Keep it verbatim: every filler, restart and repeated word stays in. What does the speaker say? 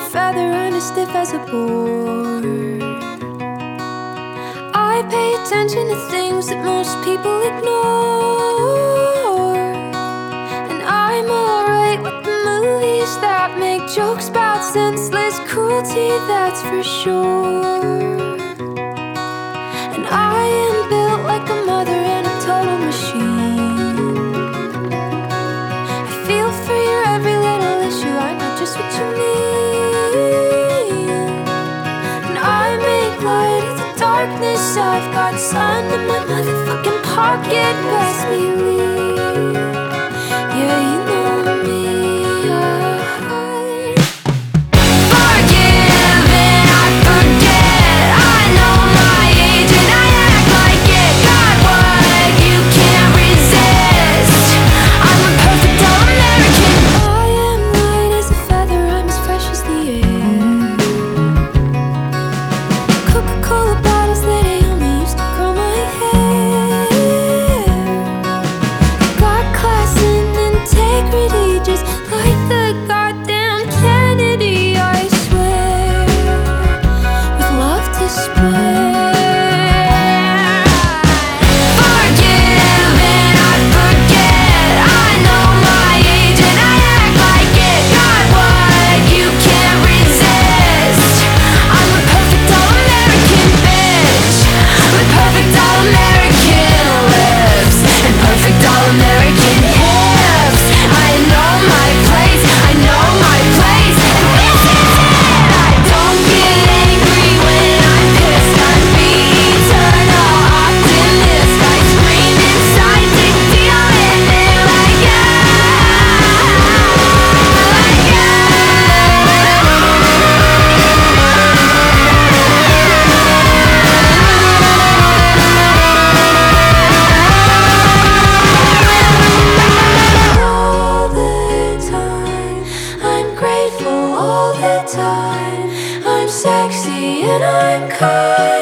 feather, I'm as stiff as a board. I pay attention to things that most people ignore. And I'm alright with the movies that make jokes about senseless cruelty, that's for sure. And I am built like a mother in a total machine. I feel for your every little issue, I know just what you mean. And I make light of the darkness, I've got sun in my motherfucking pocket, best believe. Yeah, you know me. All the time, I'm sexy and I'm kind.